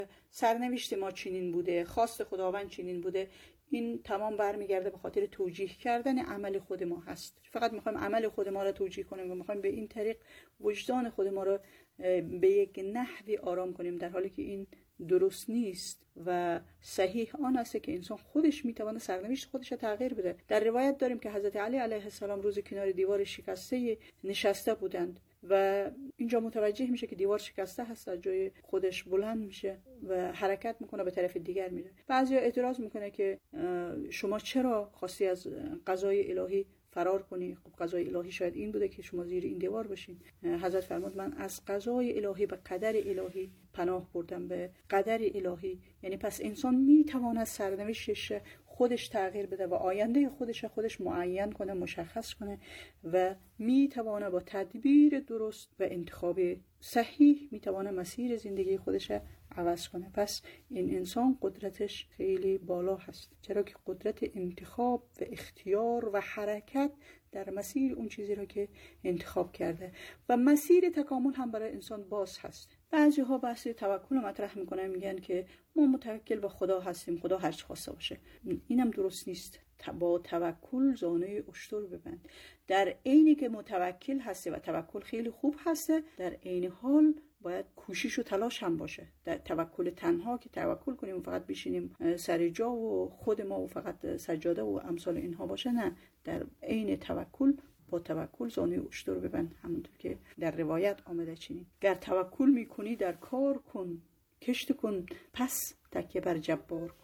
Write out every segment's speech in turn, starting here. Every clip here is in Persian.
سرنوشت ما چنین بوده، خواست خداوند چنین بوده. این تمام برمیگرده به خاطر توجیه کردن عمل خود ما هست. فقط میخوایم عمل خود ما را توجیه کنیم و میخوایم به این طریق وجدان خود ما را به یک نحوی آرام کنیم، در حالی که این درست نیست و صحیح آن است که انسان خودش میتونه سرنوشت خودش را تغییر بده. در روایت داریم که حضرت علی علیه السلام روز کنار دیوار شکسته نشسته بودند و اینجا متوجه میشه که دیوار شکسته هست، از جای خودش بلند میشه و حرکت میکنه به طرف دیگر میره. بعضیا اعتراض میکنه که شما چرا خواستی از قضای الهی فرار کنی؟ خب قضای الهی شاید این بوده که شما زیر این دیوار باشین. حضرت فرمود من از قضای الهی به قدر الهی پناه بردم، به قدر الهی. یعنی پس انسان میتواند سرنوشتش خودش تغییر بده و آینده خودش معین کنه، مشخص کنه و میتواند با تدبیر درست و انتخاب صحیح میتواند مسیر زندگی خودش عوض کنه. پس این انسان قدرتش خیلی بالا هست، چرا که قدرت انتخاب و اختیار و حرکت در مسیر اون چیزی را که انتخاب کرده و مسیر تکامل هم برای انسان باز هست. بعضی ها بحث توکل مطرح میکنن، میگن که ما متوکل به خدا هستیم، خدا هر چی خواسته باشه. اینم درست نیست. با توکل زانوی اشتر ببند. در عینی که متوکل هستی و توکل خیلی خوب هسته، در عین حال باید کوشش و تلاش هم باشه. در توکل تنها که توکل کنیم و فقط بشینیم سر جا و خود ما و فقط سجاده و امثال اینها باشه، نه. در عین توکل با توکل زانوی اشتر ببند، همونطور که در روایت آمده چنین: گر توکل میکنی در کار کن، کشت کن پس تکیه بر جبار کن.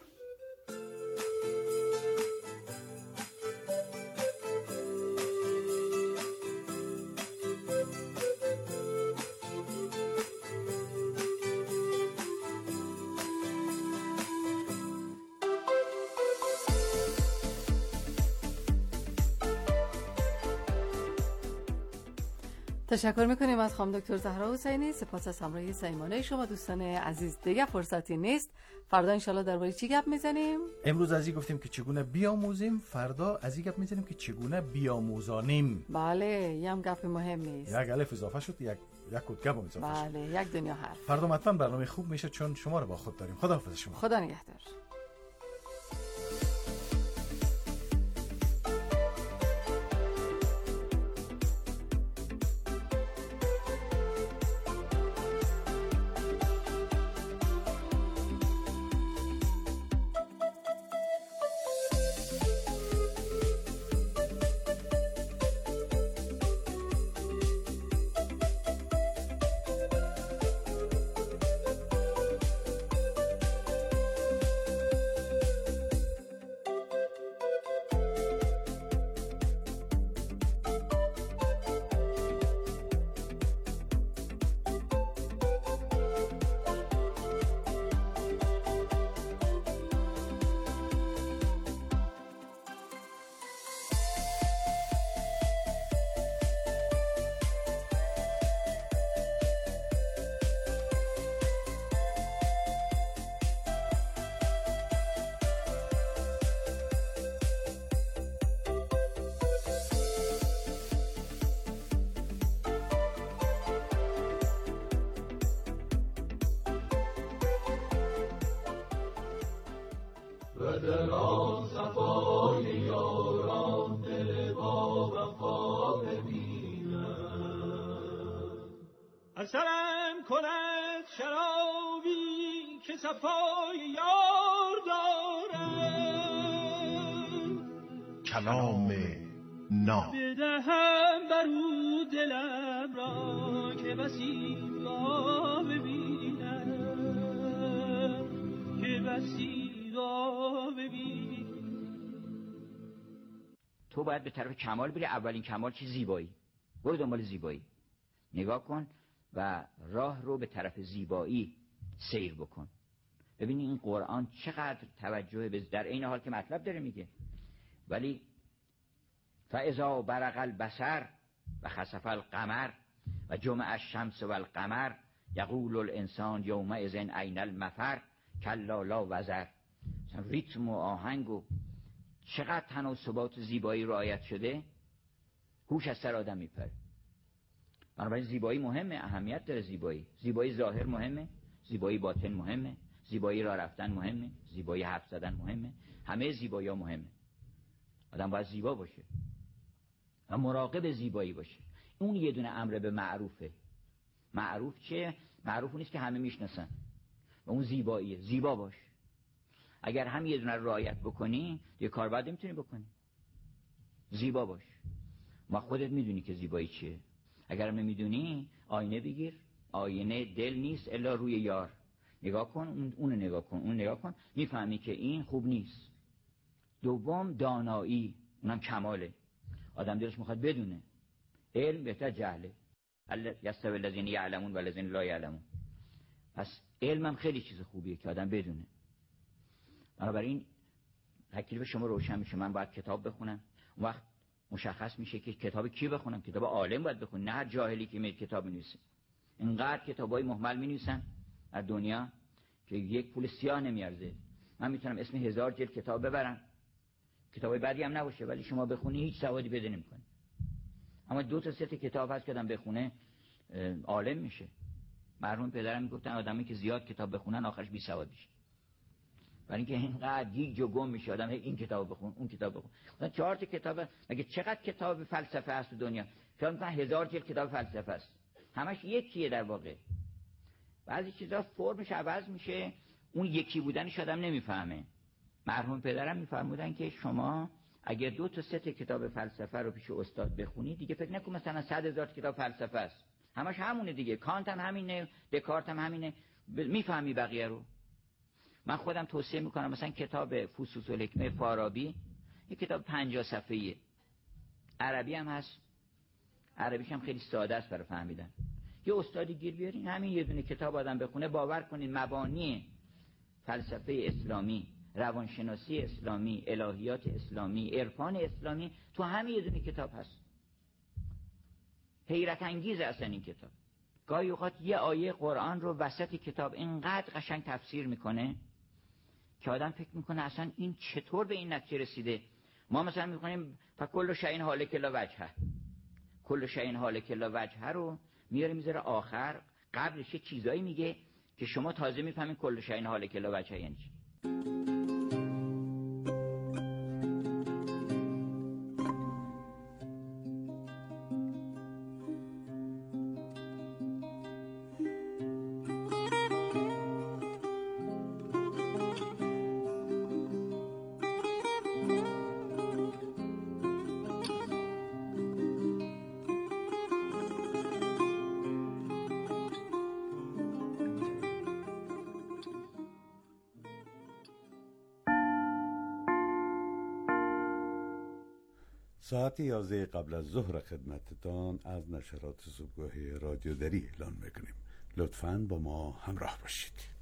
تشکر میکنیم از خانم دکتر زهرا حسینی. سپاس از همراهی صمیمانه شما دوستان عزیز. دیگه فرصتی نیست. فردا انشالله درباره چی گپ میزنیم؟ امروز از این گفتیم که چگونه بیاموزیم، فردا از این گپ میزنیم که چگونه بیاموزانیم. بله، یه هم گپ مهم نیست. یک الف اضافه شد، یک کد گپ اضافه شد. بله، یک دنیا حرف. فردا حتما برنامه خوب میشه چون شما رو با خود داریم. خداحافظ شما. خدا نگهدار. اثرم کند شرابی که صفای یار دارم، کلام ناب بدهم برو دلم را که بسی را ببینم، که بسی را ببینم. تو باید به طرف کمال بری. اولین کمال چی؟ زیبایی. برو دنبال زیبایی، نگاه کن و راه رو به طرف زیبایی سیر بکن. ببینی این قرآن چقدر توجه در این حال که مطلب داره میگه، ولی فاذا برق البصر و خسف القمر و جمع الشمس و القمر یقول الانسان یومئذ این المفر کلا لا وزر. ریتم و آهنگ و چقدر تناسبات زیبایی رعایت شده، هوش از سر آدم میپره. بنابراین زیبایی مهمه، اهمیت داره. زیبایی ظاهر مهمه، زیبایی باطن مهمه. زیبایی راه رفتن مهمه، زیبایی حرف زدن مهمه، همه زیبایی‌ها مهمه. آدم باید زیبا باشه و مراقب زیبایی باشه. اون یه دونه امر به معروفه. معروف چه؟ معروف نیست که همه میشناسن و اون زیباییه. زیبا باش. اگر هم یه دونه رعایت بکنی یه کار بعد نمیتونی بکنی. زیبا باش. ما خودت میدونی که زیبایی چیه. اگر نمیدونی آینه بگیر. آینه دل نیست الا روی یار. نگاه کن، اون نگاه کن، اون نگاه کن، میفهمی که این خوب نیست. دوم دانایی، اونم کماله. آدم دلش میخواد بدونه. علم بهتر جهله. یستوی الذین یعلمون و الذین لا یعلمون. پس علمم خیلی چیز خوبیه که آدم بدونه. بنابراین تکلیف شما روشن میشه. من باید کتاب بخونم. اون وقت مشخص میشه که کتاب کی بخونم. کتاب عالم باید بخونم، نه هر جاهلی که میاد کتاب می‌نویسه. اینقدر کتابای مهمل می‌نویسن در دنیا که یک پول سیاه نمیارزه. من میتونم اسم 1000 جلد کتاب ببرم، کتابای بعدی هم نباشه، ولی شما بخونی هیچ سوادی بده نمی‌کنه. اما 2 تا 3 تا کتاب هست که آدم بخونه عالم میشه. مرحوم پدرم میگفتن آدمی که زیاد کتاب بخونن آخرش بی سواد میشه. برای اینکه اینقدر گیج و گم میشه آدم، این کتاب بخون، اون کتاب بخون. مثلا 4 تا کتاب، مگه چقدر کتاب فلسفه هست تو دنیا؟ فکر می‌کنن 1000 جلد کتاب فلسفه است. همش یکیه در واقع. بعضی چیزا فرمش عوض میشه، اون یکی بودنش آدم نمیفهمه. مرحوم پدرم میفرمودن که شما اگر 2 تا 3 تا کتاب فلسفه رو پیش استاد بخونی دیگه فکر نکن مثلا 100,000 کتاب فلسفه است. همش همونه دیگه. کانت هم همینه، دکارت هم همینه، میفهمی بقیه رو. من خودم توصیه میکنم مثلا کتاب فصوص الحکمه فارابی، یک کتاب 50 صفحه‌ایه. عربی هم هست. عربیش هم خیلی ساده است برای فهمیدن. یه استادی گیر بیارین همین یه دونه کتاب آدم بخونه، باور کنین مبانی فلسفه اسلامی، روانشناسی اسلامی، الهیات اسلامی، عرفان اسلامی تو همین یه دونه کتاب هست. حیرت انگیزه اصلا این کتاب. گاهی اوقات یه آیه قرآن رو وسط کتاب اینقدر قشنگ تفسیر میکنه که آدم فکر میکنه اصلا این چطور به این نتیجه رسیده. ما مثلا میخونیم فکل شیء هالک الا وجهه، کل شیء هالک الا وجهه رو میاره میذاره آخر، قبلش یه چیزایی میگه که شما تازه میفهمین کل شیء هالک الا وجهه یعنی چی. ساعت 11 قبل از ظهر خدمتتان از نشرات صبحگاهی رادیو دری اعلان میکنیم. لطفاً با ما همراه باشید.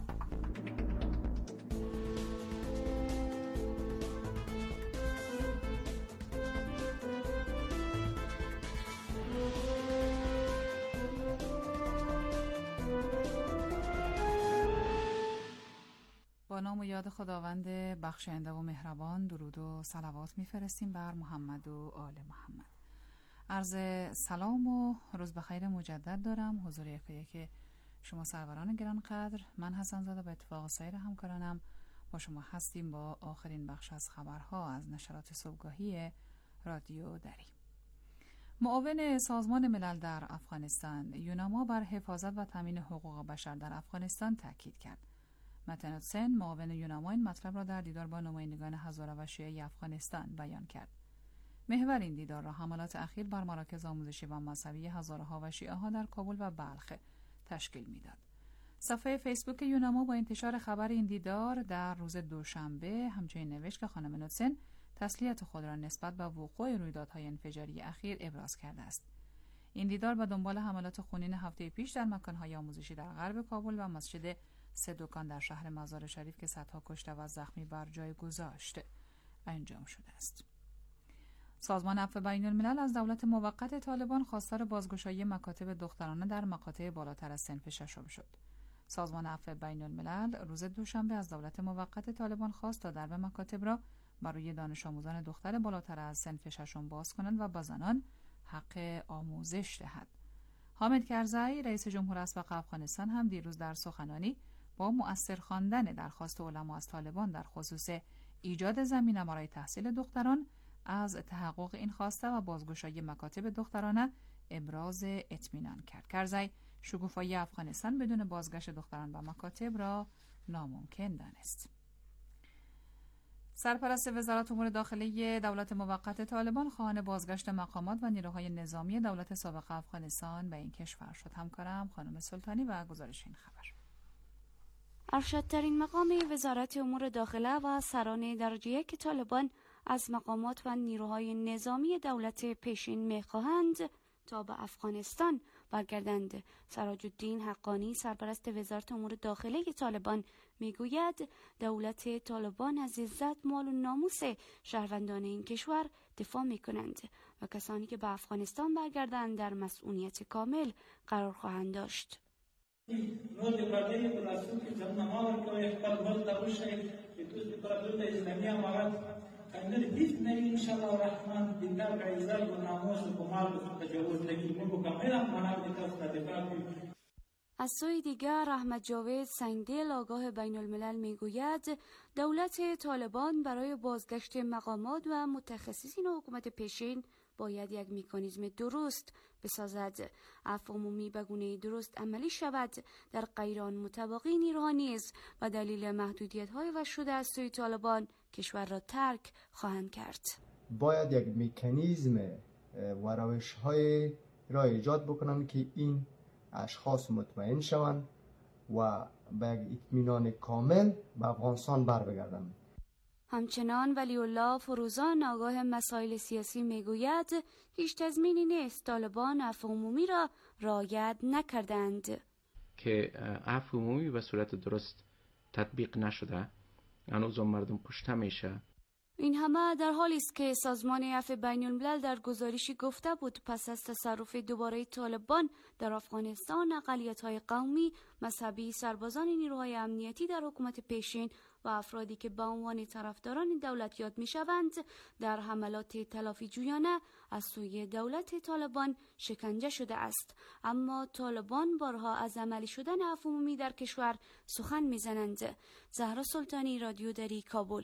با نام و یاد خداوند بخشاینده و مهربان درود و صلوات میفرستیم بر محمد و آل محمد. عرض سلام و روز بخیر مجدد دارم حضور یکایک شما سروران گرانقدر. من حسن زاده به اتفاق سایر همکارانم با شما هستیم با آخرین بخش از خبرها از نشرات صبحگاهی رادیو دری. معاون سازمان ملل در افغانستان یوناما بر حفاظت و تامین حقوق بشر در افغانستان تاکید کرد. متن حسین معاون یوناما این مطلب را در دیدار با نمایندگان هزاره و شیعه افغانستان بیان کرد. محور این دیدار را حملات اخیر بر مراکز آموزشی و مذهبی هزاره‌ها و شیعه‌ها در کابل و بلخ تشکیل میداد. صفحه فیسبوک یوناما با انتشار خبر این دیدار در روز دوشنبه همچنین نوشت که خانم نوتسن تسلیت خود را نسبت به وقوع رویدادهای انفجاری اخیر ابراز کرده است. این دیدار به دنبال حملات خونین هفته پیش در مکان‌های آموزشی در غرب کابل و مسجد 3 دکان در شهر مزار شریف که صدها کشته و زخمی بر جای گذاشت انجام شده است. سازمان عفو بین‌الملل از دولت موقت طالبان خواستار بازگشایی مکاتب دخترانه در مقاطع بالاتر از صنف ششم شد. سازمان عفو بین‌الملل روز دوشنبه از دولت موقت طالبان خواست تا درب مکاتب را برای دانش آموزان دختر بالاتر از صنف ششم باز کنند و به زنان حق آموزش دهد. حامد کرزی رئیس جمهور اسبق افغانستان هم دیروز در سخنانی با مؤثر خواندن درخواست علما از طالبان در خصوص ایجاد زمینه برای تحصیل دختران از تحقق این خواسته و بازگشایی مکاتب دخترانه ابراز اطمینان کرد. کرزی شکوفایی افغانستان بدون بازگشت دختران به مکاتب را ناممکن دانست. سرپرست وزارت امور داخلی دولت موقت طالبان خواهان بازگشت مقامات و نیروهای نظامی دولت سابق افغانستان به این کشور شد. همکارم خانم سلطانی و گزارش این خبر. ارشدترین مقام وزارت امور داخله و سران درجه یک طالبان از مقامات و نیروهای نظامی دولت پیشین می‌خواهند تا به افغانستان برگردند. سراج الدین حقانی سرپرست وزارت امور داخلی طالبان میگوید دولت طالبان از عزت، مال و ناموس شهروندان این کشور دفاع میکنند و کسانی که به افغانستان برگردند در مسئولیت کامل قرار خواهند داشت. نو د پردې په لاسو کې ځان نه ورکوي خپل بل ته وشي چې دوی پر دولت اسلامي امارات کنه هیڅ نه ان شاء الله الرحمن د کار عزت و ناموس و مال و تجاوز نگی مو کاملا منافع تاسو دفاع کوي. از سوی دیگر احمد جاوید سنگدل آگاه بین الملل میگوید دولت طالبان برای بازگشت مقامات و متخصصین حکومت پیشین باید یک مکانیزم درست بسازد. عفو عمومی به گونه درست عملی شود. در غیرآن متواقی نیروها نیز و دلیل محدودیت‌های وضع شده از سوی طالبان کشور را ترک خواهند کرد. باید یک مکانیزم و روش‌های را ایجاد بکنم که این اشخاص مطمئن شوند و به یک اطمینان کامل به افغانستان برگردند. همچنان ولی الله فروزان آگاه مسائل سیاسی میگوید هیچ تضمینی نیست طالبان عفو عمومی را رعایت نکردند. که عفو عمومی به صورت درست تطبیق نشده، هنوز مردم کشته میشه. این همه در حالی است که سازمان عفو بین الملل در گزارشی گفته بود پس از تصرف دوباره طالبان در افغانستان اقلیت‌های قومی، مذهبی، سربازان نیروهای امنیتی در حکومت پیشین و افرادی که به عنوان طرفداران دولت یاد می‌شوند در حملات تلافی جویانه از سوی دولت طالبان شکنجه شده است. اما طالبان بارها از عملی شدن عفو عمومی در کشور سخن می‌زنند. زهرا سلطانی، رادیو دری، کابل.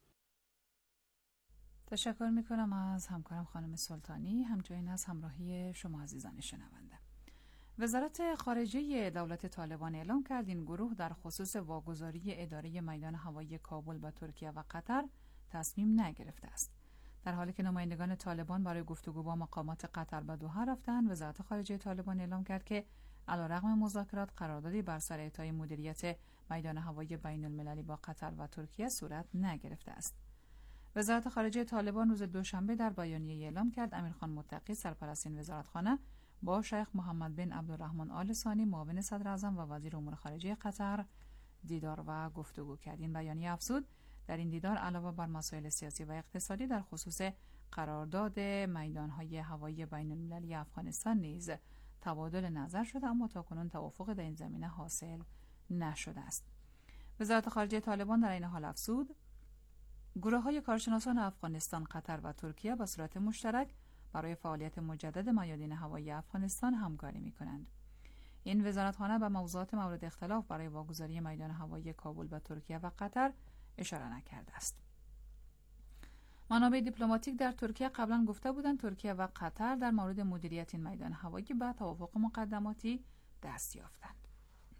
تشکر میکنم از همکارم خانم سلطانی، همچنین از همراهی شما عزیزان شنونده. وزارت خارجه دولت طالبان اعلام کرد این گروه در خصوص واگذاری اداره میدان هوایی کابل به ترکیه و قطر تصمیم نگرفته است. در حالی که نمایندگان طالبان برای گفتگو با مقامات قطر به دوحه رفتند، وزارت خارجه طالبان اعلام کرد که علیرغم مذاکرات قراردادی بر سر اعطای مدیریت میدان هوایی بین المللی با قطر و ترکیه صورت نگرفته است. وزارت خارجه طالبان روز دوشنبه در بیانیه اعلام کرد امیرخان متقی سرپرست این وزارتخانه با شیخ محمد بن عبدالرحمن آل ثانی معاون صدر اعظم و وزیر امور خارجه قطر دیدار و گفتگو کرد. این بیانیه افزود در این دیدار علاوه بر مسائل سیاسی و اقتصادی در خصوص قرارداد میدانهای هوایی بین المللی افغانستان نیز تبادل نظر شده، اما تاکنون توافق در این زمینه حاصل نشده است. وزارت خارجه طالبان در این حال افزود گروه‌های کارشناسان افغانستان، قطر و ترکیه به صورت مشترک برای فعالیت مجدد میادین هوایی افغانستان همکاری می‌کنند. این وزارتخانه به موضوعات مورد اختلاف برای واگذاری میدان هوایی کابل به ترکیه و قطر اشاره نکرده است. منابع دیپلماتیک در ترکیه قبلا گفته بودند ترکیه و قطر در مورد مدیریت این میدان هوایی به توافق مقدماتی دست یافتند.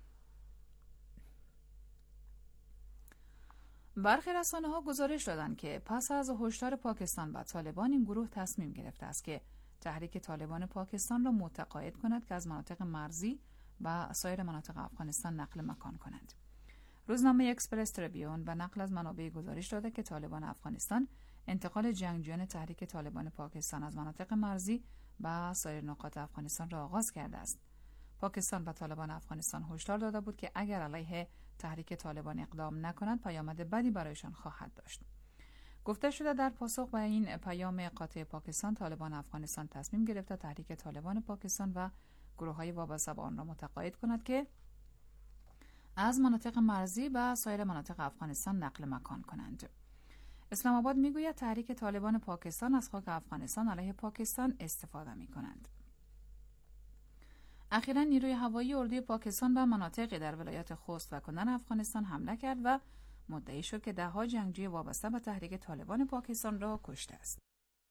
برخی رسانه‌ها گزارش دادند که پس از هشدار پاکستان به طالبان این گروه تصمیم گرفته است که تحریک طالبان پاکستان را متقاعد کند که از مناطق مرزی و سایر مناطق افغانستان نقل مکان کنند. روزنامه اکسپرس تریبیون به نقل از منابع گزارش داده که طالبان افغانستان انتقال جنگجویان تحریک طالبان پاکستان از مناطق مرزی و سایر نقاط افغانستان را آغاز کرده است. پاکستان به طالبان افغانستان هشدار داده بود که اگر علیه تحریک طالبان اقدام نکنند پیامد بدی برایشان خواهد داشت. گفته شده در پاسخ به این پیام قاطع پاکستان، طالبان افغانستان تصمیم گرفته تحریک طالبان پاکستان و گروه‌های وابسته به آن را متقاعد کند که از مناطق مرزی و سایر مناطق افغانستان نقل مکان کنند. اسلام آباد میگوید تحریک طالبان پاکستان از خاک افغانستان علیه پاکستان استفاده می‌کنند. اخیراً نیروی هوایی اردوی پاکستان به مناطقی در ولایات خوست و کندن افغانستان حمله کرد و مدعی شد که ده‌ها جنگجوی وابسته به تحریک طالبان پاکستان را کشته است.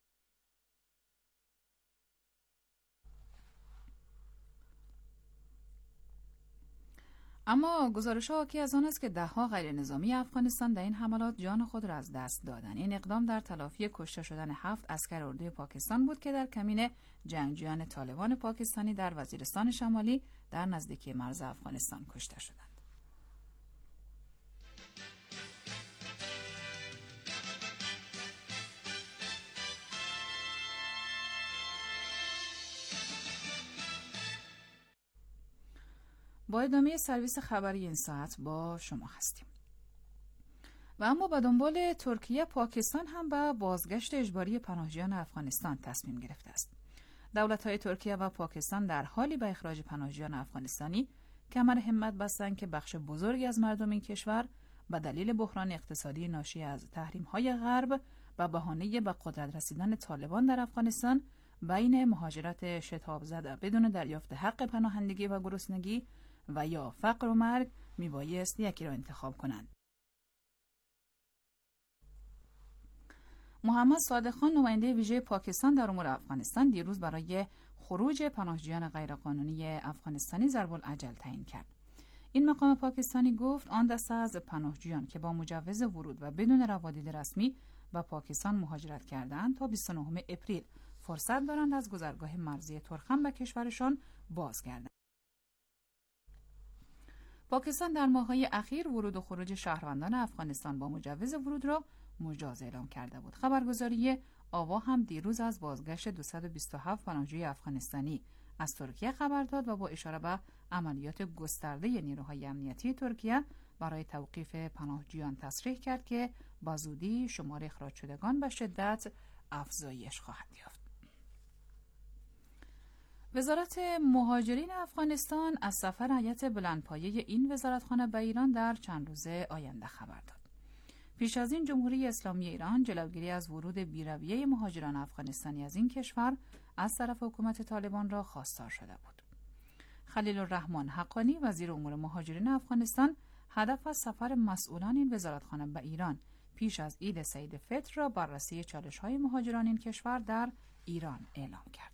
اما گزارش‌ها حاکی از آن است که ده‌ها غیر نظامی افغانستان در این حملات جان خود را از دست دادند. این اقدام در تلافی کشته شدن 7 عسکر اردوی پاکستان بود که در کمین جنگجویان طالبان پاکستانی در وزیرستان شمالی در نزدیکی مرز افغانستان کشته شدند. با ادامه سرویس خبری این ساعت با شما هستیم. و اما به دنبال ترکیه، پاکستان هم به بازگشت اجباری پناهجویان افغانستان تصمیم گرفته است. دولت‌های ترکیه و پاکستان در حالی به اخراج پناهجویان افغانستانی کمر همت بستند که بخش بزرگی از مردم این کشور به دلیل بحران اقتصادی ناشی از تحریم‌های غرب و بهانه به قدرت رسیدن طالبان در افغانستان بین مهاجرت شتاب زده بدون دریافت حق پناهندگی و گرسنگی و یا فقر و مرگ میبایست یکی را انتخاب کنند. محمد صادق خان، نماینده ویژه پاکستان در امور افغانستان، دیروز برای خروج پناهجویان غیرقانونی افغانستانی ضرب الاجل تعیین کرد. این مقام پاکستانی گفت آن دسته از پناهجویان که با مجوز ورود و بدون روادید رسمی به پاکستان مهاجرت کردند تا 29 اپریل فرصت دارند از گذرگاه مرزی ترخم به کشورشان بازگردند. پاکستان در ماه‌های اخیر ورود و خروج شهروندان افغانستان با مجوز ورود را مجاز اعلام کرده بود. خبرگزاری آوا هم دیروز از بازگشت 227 پناهجوی افغانستانی از ترکیه خبر داد و با اشاره به عملیات گسترده نیروهای امنیتی ترکیه برای توقیف پناهجویان تصریح کرد که با زودی شمار اخراج شدگان به شدت افزایش خواهد یافت. وزارت مهاجرین افغانستان از سفر هیئت بلندپایه این وزارتخانه به ایران در چند روز آینده خبر داد. پیش از این جمهوری اسلامی ایران جلوگیری از ورود بی‌رویه مهاجران افغانستانی از این کشور از طرف حکومت طالبان را خواستار شده بود. خلیل الرحمن حقانی، وزیر امور مهاجرین افغانستان، هدف از سفر مسئولان این وزارتخانه به ایران پیش از عید سعید فطر را بررسی چالش‌های مهاجران این کشور در ایران اعلام کرد.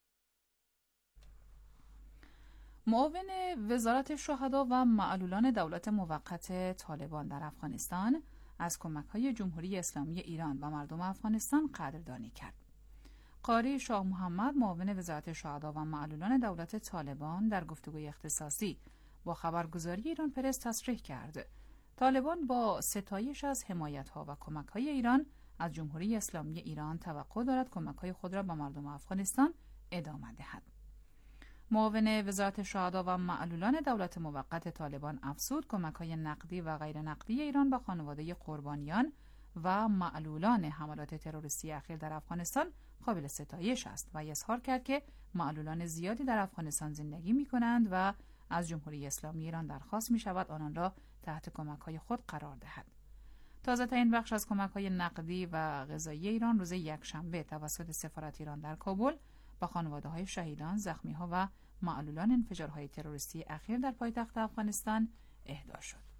معاون وزارت شهدا و معلولان دولت موقت طالبان در افغانستان از کمک‌های جمهوری اسلامی ایران به مردم افغانستان قدردانی کرد. قاری شاه محمد، معاون وزارت شهدا و معلولان دولت طالبان، در گفتگوی اختصاصی با خبرگزاری ایران پرس تصریح کرد طالبان با ستایش از حمایت‌ها و کمک‌های ایران از جمهوری اسلامی ایران توقع دارد کمک‌های خود را به مردم افغانستان ادامه دهد. معاون وزارت شهدا و معلولان دولت موقت طالبان افزود کمک‌های نقدی و غیر نقدی ایران به خانواده قربانیان و معلولان حملات تروریستی اخیر در افغانستان قابل ستایش است و اظهار کرد که معلولان زیادی در افغانستان زندگی می‌کنند و از جمهوری اسلامی ایران درخواست می‌شود آنان را تحت کمک‌های خود قرار دهد. تازه‌ترین بخش از کمک‌های نقدی و غذایی ایران روز یکشنبه توسط سفارت ایران در کابل با خانواده‌های شهیدان، زخمی‌ها و معلولان انفجارهای تروریستی اخیر در پایتخت افغانستان اهدا شد.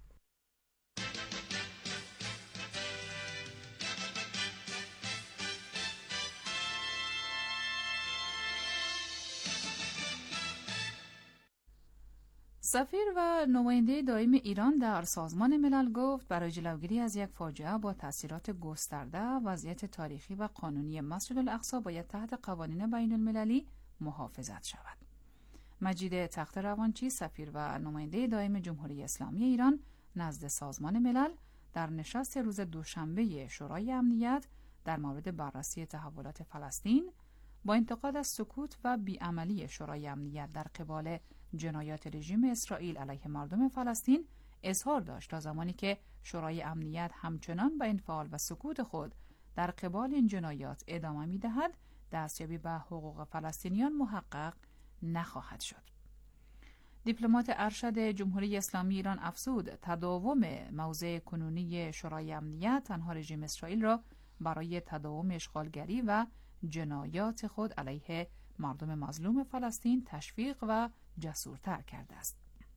سفیر و نماینده دائم ایران در سازمان ملل گفت برای جلوگیری از یک فاجعه با تأثیرات گسترده وضعیت تاریخی و قانونی مسجد الاقصی باید تحت قوانین بین المللی محافظت شود. مجید تخت روانچی، سفیر و نماینده دائم جمهوری اسلامی ایران نزد سازمان ملل، در نشست روز دوشنبه شورای امنیت در مورد بررسی تحولات فلسطین با انتقاد از سکوت و بیعملی شورای امنیت در قبال جنایات رژیم اسرائیل علیه مردم فلسطین اظهار داشت تا زمانی که شورای امنیت همچنان با انفعال و سکوت خود در قبال این جنایات ادامه می‌دهد، دستیابی به حقوق فلسطینیان محقق نخواهد شد. دیپلمات ارشد جمهوری اسلامی ایران افزود تداوم موضع کنونی شورای امنیت تنها رژیم اسرائیل را برای تداوم اشغالگری و جنایات خود علیه مردم مظلوم فلسطین تشویق و جسورتر کرده است.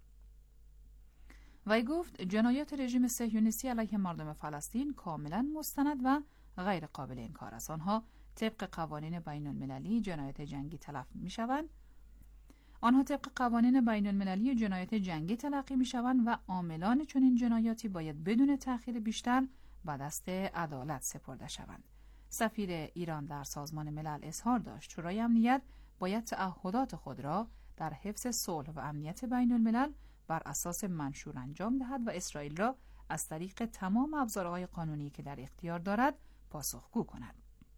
وی گفت جنایات رژیم صهیونیستی علیه مردم فلسطین کاملا مستند و غیر قابل انکار است. آنها طبق قوانین بین المللی جنایات جنگی تلقی می شوند و عاملان چنین جنایاتی باید بدون تأخیر بیشتر به دست عدالت سپرده شوند. سفیر ایران در سازمان ملل اظهار داشت شورای امنیت باید تعهدات خود را در حفظ صلح و امنیت بین الملل بر اساس منشور انجام دهد و اسرائیل را از طریق تمام ابزارهای قانونی که در اختیار دارد پاسخگو کند.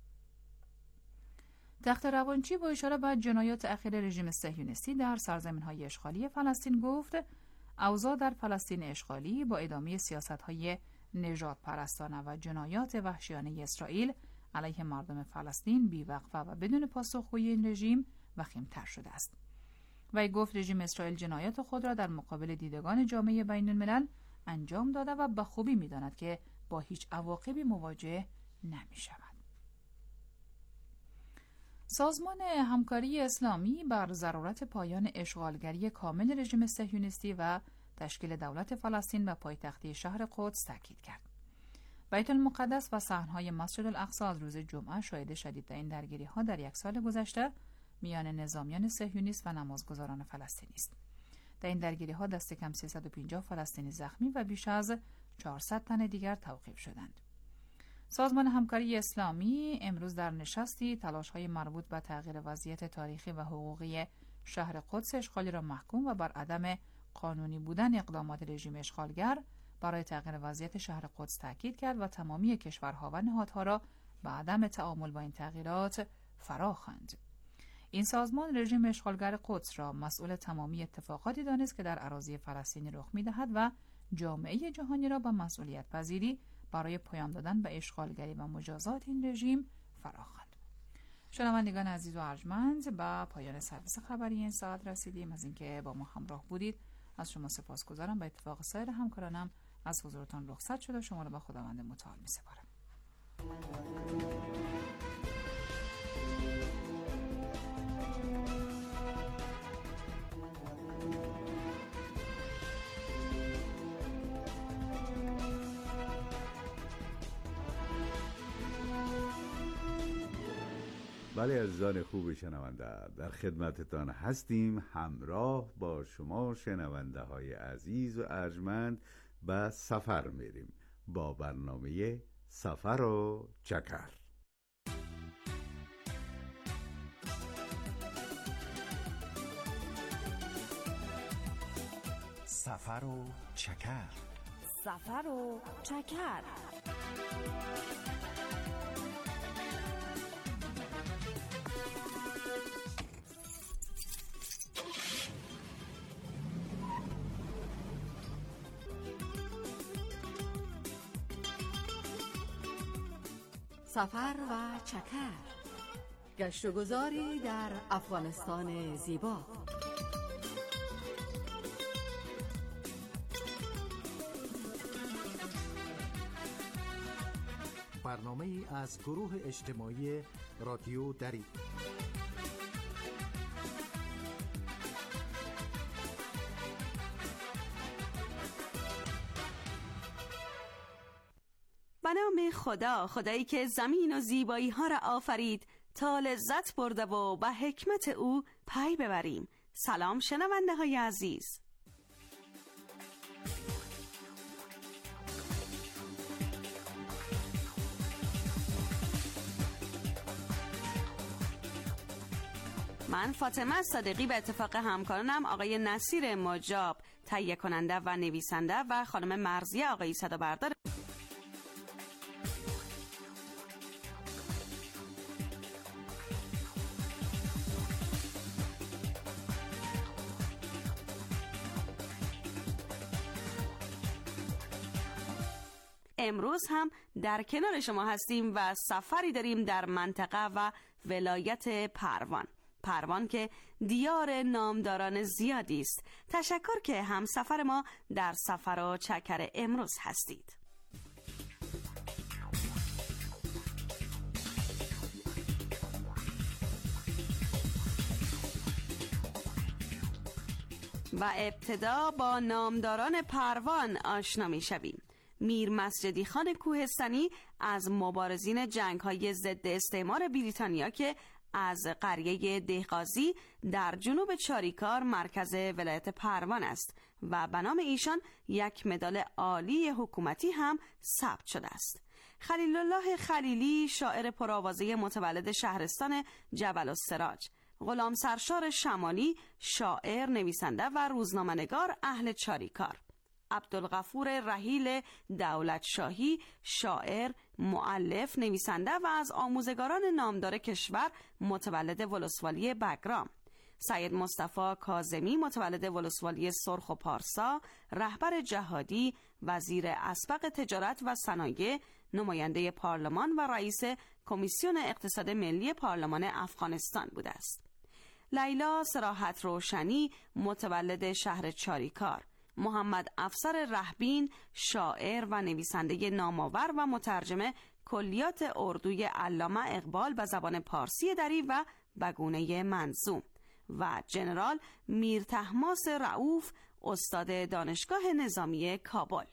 تخت روانچی با اشاره به جنایات اخیر رژیم صهیونیستی در سرزمین‌های اشغالی فلسطین گفت اوضاع در فلسطین اشغالی با ادامه سیاست‌های نژاد پرستانه و جنایات وحشیانه اسرائیل علیه مردم فلسطین بی‌وقفه و بدون پاسخگویی این رژیم وخیم‌تر شده است. وی گفت رژیم اسرائیل جنایات خود را در مقابل دیدگان جامعه بین الملل انجام داده و به خوبی می‌داند که با هیچ عواقبی مواجه نمی‌شود. سازمان همکاری اسلامی بر ضرورت پایان اشغالگری کامل رژیم صهیونیستی و تشکیل دولت فلسطین و پایتختی شهر قدس تاکید کرد. بیت المقدس و صحنه‌های مسجد الاقصی از روز جمعه شاهد شدیدترین درگیری‌ها در یک سال گذشته میان نظامیان صهیونیست و نمازگزاران فلسطینی است. در این درگیری‌ها دست کم 350 فلسطینی زخمی و بیش از 400 تن دیگر توقیف شدند. سازمان همکاری اسلامی امروز در نشستی تلاش‌های مربوط به تغییر وضعیت تاریخی و حقوقی شهر قدس اشغالی را محکوم و بر عدم قانونی بودن اقدامات رژیم اشغالگر برای تغییر وضعیت شهر قدس تاکید کرد و تمامی کشورها و نهادها را به عدم تعامل با این تغییرات فراخواند. این سازمان رژیم اشغالگر قدس را مسئول تمامی اتفاقاتی دانست که در اراضی فلسطینی رخ می‌دهد و جامعه جهانی را به مسئولیت پذیری برای پایان دادن به اشغالگری و مجازات این رژیم فراخواند. شنوندگان عزیز و ارجمند، به پایان سرویس خبری این ساعت رسیدیم. از اینکه با ما همراه بودید از شما سپاسگزارم. به اتفاق سایر همکارانم از حضورتان رخصت شده. شما را به خداوند متعال می‌سپارم. بله عزیزان خوب شنونده، در خدمتتان هستیم همراه با شما شنونده های عزیز و ارجمند به سفر میریم با برنامه سفر و چکر. سفر و چکر. سفر و چکر. سفر و چکر، گشت و گذاری در افغانستان زیبا. برنامه از گروه اجتماعی رادیو دری. به نام خدا، خدایی که زمین و زیبایی ها را آفرید تا لذت برده و به حکمت او پی ببریم. سلام شنونده های عزیز. من فاطمه صادقی به اتفاق همکارانم آقای نصیر مجاب تهیه کننده و نویسنده و خانم مرضیه آقای صدابردار امروز هم در کنار شما هستیم و سفری داریم در منطقه و ولایت پروان که دیار نامداران زیادی است. تشکر که همسفر ما در سفر و چکر امروز هستید. و ابتدا با نامداران پروان آشنا می شویم. میر مسجدی خان کوهستانی از مبارزین جنگ‌های ضد استعمار بریتانیا که از قریه دهقازی در جنوب چاریکار مرکز ولایت پروان است و به نام ایشان یک مدال عالی حکومتی هم ثبت شده است. خلیل الله خلیلی شاعر پرآوازه متولد شهرستان جبل السراج، غلام سرشار شمالی شاعر، نویسنده و روزنامه‌نگار اهل چاریکار، عبدالغفور رحیل دولت شاهی شاعر، مؤلف، نویسنده و از آموزگاران نامدار کشور متولد ولسوالی بگرام، سید مصطفی کاظمی متولد ولسوالی سرخ و پارسا، رهبر جهادی، وزیر اسبق تجارت و صنایع، نماینده پارلمان و رئیس کمیسیون اقتصاد ملی پارلمان افغانستان بوده است. لیلا صراحت روشنی متولد شهر چاریکار، محمد افسر رهبین شاعر و نویسنده نامآور و مترجم کلیات اردوی علامه اقبال به زبان پارسی دری و بگونه منظوم، و جنرال میر طهماسب رؤوف استاد دانشگاه نظامی کابل.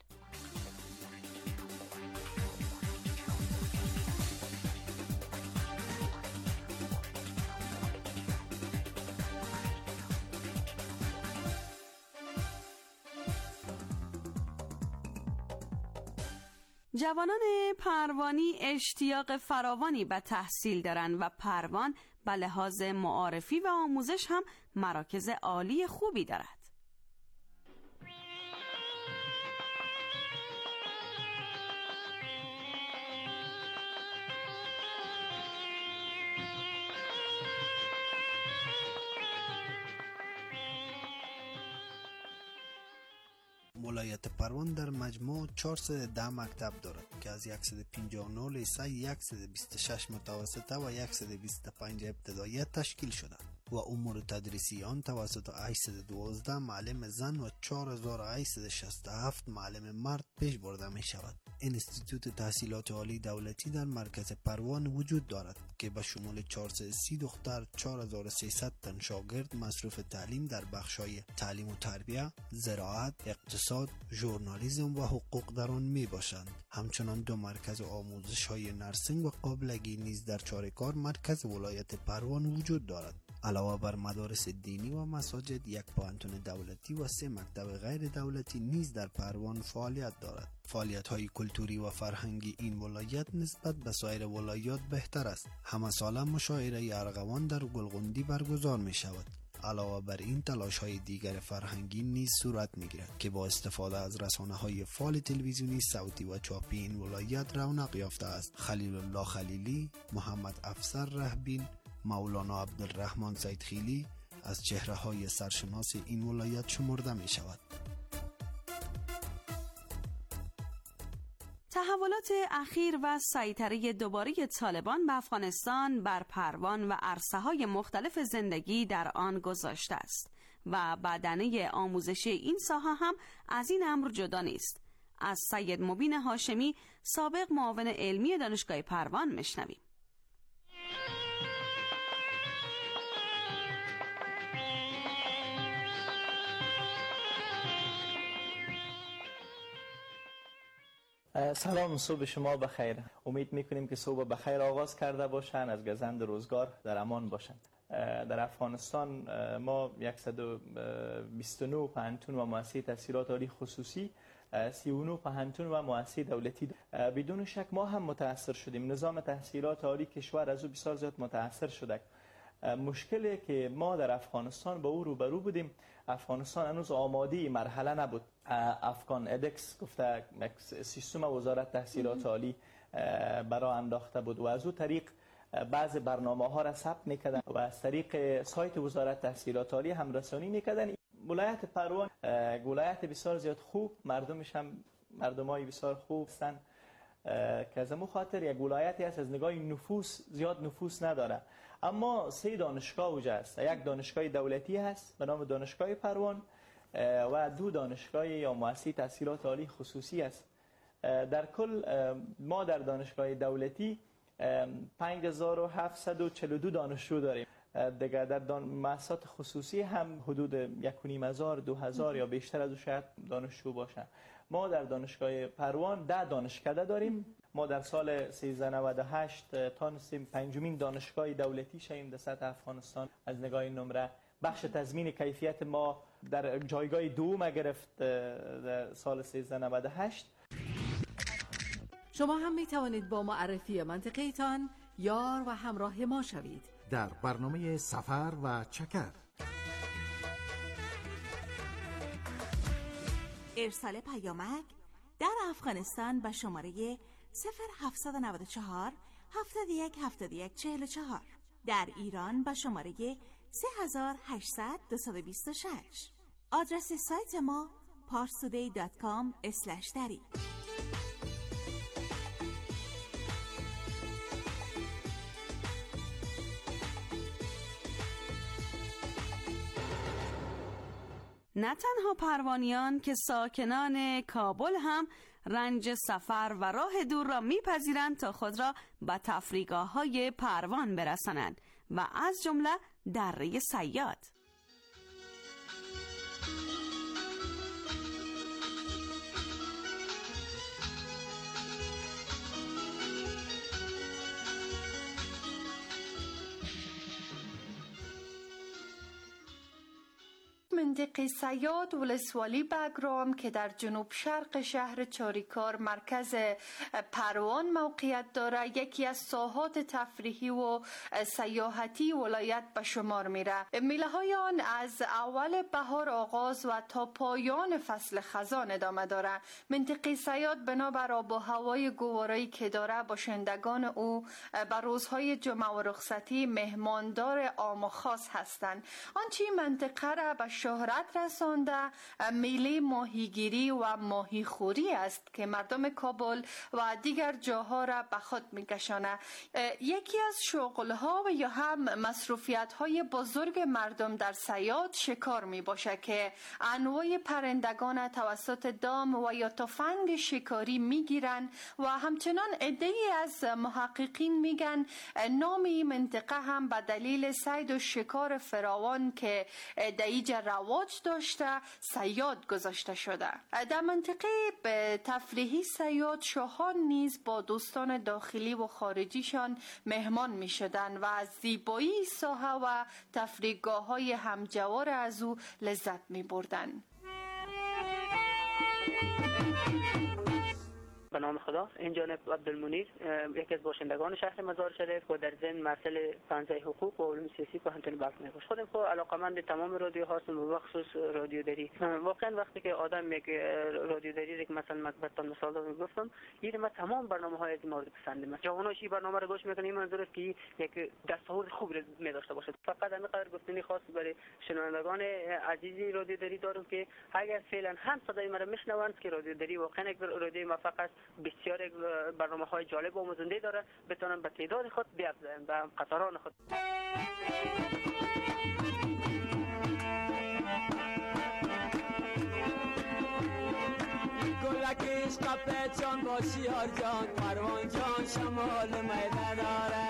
جوانان پروانی اشتیاق فراوانی به تحصیل دارند و پروان به لحاظ معارفی و آموزش هم مراکز عالی خوبی دارد. ولایت پروان در مجموع 410 مکتب دارد که از 159 لیسه، 126 متوسطه و 125 ابتدایی تشکیل شده و امور تدریسی آن توسط 812 معلم زن و 4867 معلم مرد پیش برده می شود. انستیتوت تحصیلات عالی دولتی در مرکز پروان وجود دارد که به شمول 430 دختر، 4300 تن شاگرد مصروف تعلیم در بخش‌های تعلیم و تربیه، زراعت، اقتصاد، ژورنالیسم و حقوق در آن می باشند. همچنان دو مرکز آموزش‌های نرسینگ و قابلگی نیز در چاریکار مرکز ولایت پروان وجود دارد. علاوه بر مدارس دینی و مساجد، یک پوهنتون دولتی و 3 مکتب غیر دولتی نیز در پروان فعالیت دارد. فعالیت‌های کلتوری و فرهنگی این ولایت نسبت به سایر ولایات بهتر است. همه ساله مشاعره ارغوان در گلغندی برگزار می شود. علاوه بر این تلاش‌های دیگر فرهنگی نیز صورت می‌گیرد که با استفاده از رسانه‌های فعال تلویزیونی، صوتی و چاپی این ولایت رونق یافته است. خلیل الله خلیلی، محمد افسر رهبین، مولانا عبدالرحمن سیدخیلی از چهره‌های سرشناس این ولایت شمرده می‌شود. تحولات اخیر و سیطره دوباره طالبان به افغانستان بر پروان و عرصه‌های مختلف زندگی در آن گذاشته است و بدنه آموزشی این ساحه هم از این امر جدا نیست. از سید مبین هاشمی سابق معاون علمی دانشگاه پروان میشنویم. سلام، صبح شما بخیر. امید میکنیم که صبح بخیر آغاز کرده باشند، از گزند روزگار در امان باشند. در افغانستان ما 129 پوهنتون و مؤسسه تحصیلات عالی خصوصی، 39 پوهنتون و مؤسسه دولتی. بدون شک ما هم متاثر شدیم. نظام تحصیلات عالی کشور از او بسیار زیاد متاثر شده. مشکلی که ما در افغانستان با او روبرو بودیم، افغانستان هنوز آماده مرحله نبود. افغان ادکس گفته سیستم وزارت تحصیلات عالی برای انداخته بود و از او طریق بعض برنامه ها را ثبت میکردن و از طریق سایت وزارت تحصیلات عالی هم رسانی میکردن. ولایت پروان ولایت بسیار زیاد خوب، مردمش هم مردمای بسیار خوب هستند که از مو خاطر یک ولایتی است از نگاه نفوس زیاد نفوس نداره. اما 3 دانشگاه وجود است. یک دانشگاه دولتی هست به نام دانشگاه پروان و 2 دانشگاه یا مؤسسه تحصیلات عالی خصوصی است. در کل ما در دانشگاه دولتی 5742 دانشجو داریم دیگه در مؤسسات خصوصی هم حدود 1,500 2,000 یا بیشتر از او شاید دانشجو باشن. ما در دانشگاه پروان 10 دانشکده داریم. ما در سال 1398 تانستیم 5مین دانشگاه دولتی شویم در سطح افغانستان. از نگاه نمره بخش تضمین کیفیت ما در جایگاه دوم گرفت در سال 1398. شما هم می توانید با معرفی منطقه‌تان یار و همراه ما شوید در برنامه سفر و چکر. ارسال پیامک در افغانستان به شماره 0794 71 71 44. در ایران به شماره 3800 226. آدرس سایت ما parstoday.com/dari. نه تنها پروانیان که ساکنان کابل هم رنج سفر و راه دور را میپذیرند تا خود را به تفریحگاه‌های پروان برسانند و از جمله دره صیاد. منطقه صیاد ولسوالی بگرام که در جنوب شرق شهر چاریکار مرکز پروان موقعیت دارد یکی از ساحات تفریحی و سیاحتی ولایت به شمار میره. میله های آن از اول بهار آغاز و تا پایان فصل خزان ادامه داره. منطقه صیاد بنابر آب و هوای گوارایی که داره باشندگان او به روزهای جمعه و رخصتی مهماندار عام و خاص هستند. آنچه منطقه را به شهرت رسانده میله ماهیگیری و ماهیخوری است که مردم کابل و دیگر جاها را به خود میکشانه. یکی از شغلها و یا هم مصروفیت‌های بزرگ مردم در صیاد شکار می باشه که انواع پرندگان توسط دام و یا تفنگ شکاری میگیرن و همچنان عده‌ای از محققین میگن نام این منطقه هم به دلیل صید و شکار فراوان که در اینجا رواج داشته صیاد گذاشته شده. در منطقه تفریحی صیاد شاهان نیز با دوستان داخلی و خارجیشان مهمان می شدن و از زیبایی ساحه و تفریحگاه های همجوار از او لذت می بردن. به نام خدا. این جانب عبدالمنیر یکی از باشندگان شهر مزار شریف و در ضمن مسئله فنزای حقوق و علوم سیاسی به همتون بحث می‌کنم. خودم خب علاقه‌مند تمام رادیو هستم و بخصوص رادیو دری. واقعا وقتی که آدم یک رادیو دری که مثلا مکتب مثال دادم گفتم این ما تمام برنامه‌های از مورد پسند است. جواناش این برنامه رو گوش می‌کنن منظور است که یک دستاورد خوب می داشته باشه. فقط همینقدر گفتنی خاص برای شنوندگان عزیزی رادیو دری دارم که اگر فعلا هم صدای مرا میشنوند که رادیو دری واقعا یک رادیو موفق است، بسیار برنامه‌های جالب و آموزنده داره، بتونن به تعداد خود بیافزایند به قطاران خود. گلکش قپه چون باشی هر جان پروان جان شمال میده داره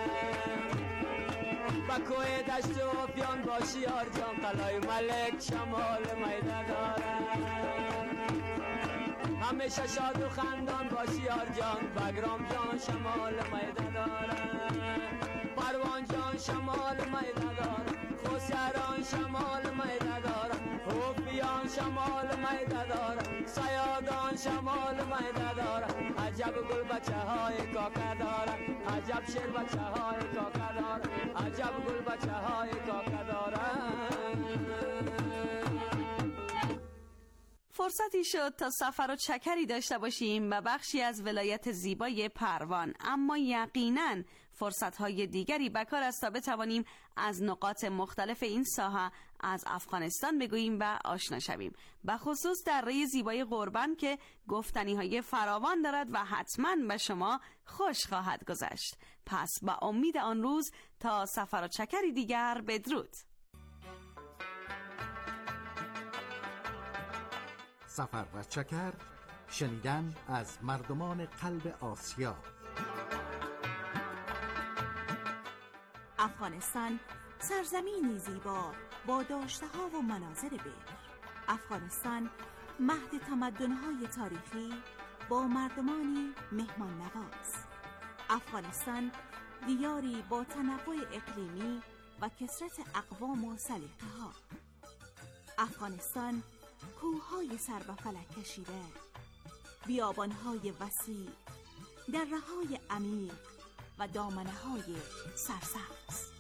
با کوه دشت و پیان باشی هر جان قلای ملک شمال میده داره همیشه شاد و خندان باشی یار جان بگرام جان شمال میده داره پروان جان شمال میده داره خوسیران شمال میده داره خوبیان شمال میده داره صیادان شمال میده داره عجب گل بچه های کاکه داره عجب شیر بچه های کاکه داره عجب گل بچه های کاکه داره. فرصتی شد تا سفر و چکری داشته باشیم به بخشی از ولایت زیبای پروان، اما یقیناً فرصت‌های دیگری به کار است تا بتوانیم از نقاط مختلف این ساحه از افغانستان بگوییم و آشنا شویم، به خصوص دره زیبای قربان که گفتنی‌های فراوان دارد و حتماً به شما خوش خواهد گذشت. پس با امید آن روز تا سفر و چکری دیگر، بدرود. سفر و چکر، شنیدن از مردمان قلب آسیا. افغانستان سرزمینی زیبا با داشته‌ها و مناظر بکر. افغانستان مهد تمدن‌های تاریخی با مردمانی مهمان نواز. افغانستان دیاری با تنوع اقلیمی و کثرت اقوام و سلیقه‌ها. افغانستان کوه‌های سر به فلک کشیده، بیابان‌های وسیع، دره‌های عمیق و دامنه‌های سرسبز.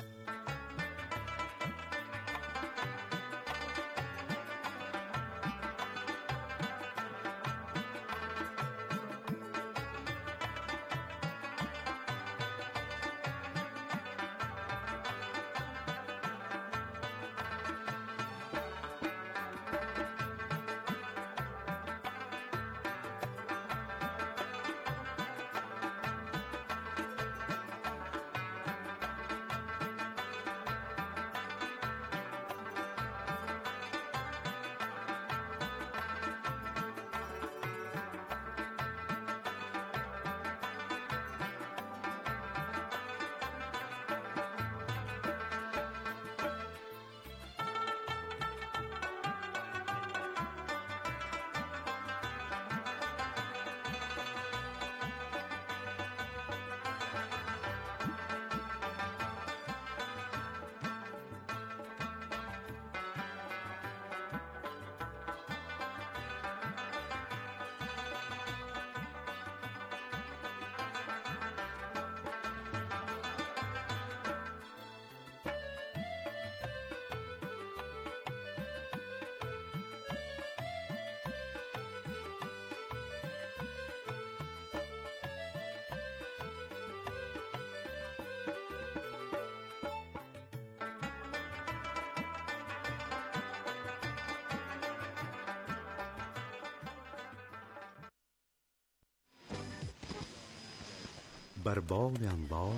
بر باد انبار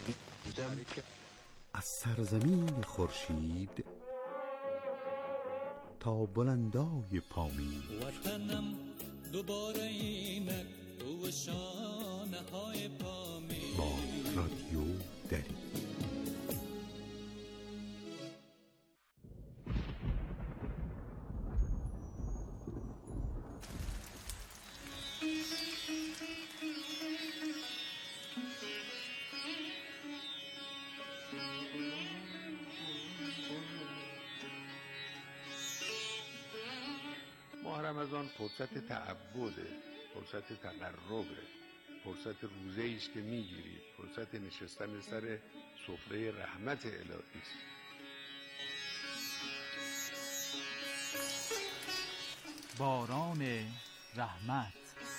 از سرزمین خورشید تا بلندای پامین، وطنم دوباره اینک تو شانه های پامین. با رادیو دری. ماه رمضان فرصت تعبده، فرصت تقربه، فرصت روزه‌ای است که میگیرید، فرصت نشستن سر سفره رحمت الهی است. باران رحمت.